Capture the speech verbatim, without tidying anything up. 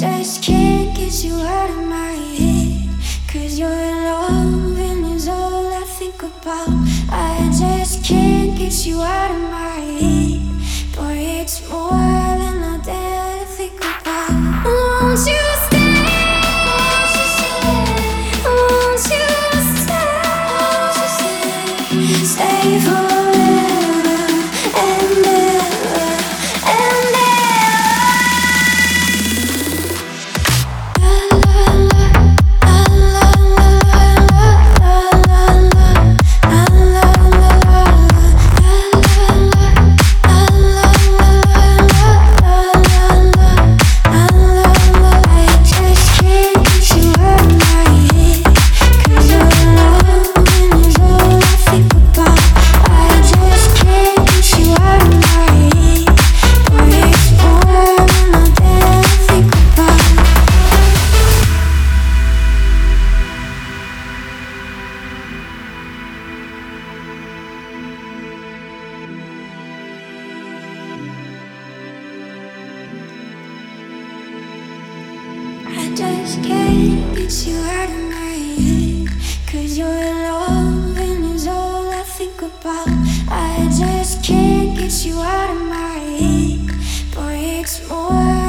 just can't get you out of my head. Cause your loving is all I think about. I just can't get you out of my head. Boy, it's more than I dare to think about. Won't you stay? Won't you stay? Won't you stay? Stay forever and ever and I just can't get you out of my head. Cause your loving is all I think about. I just can't get you out of my head. Boy, it's more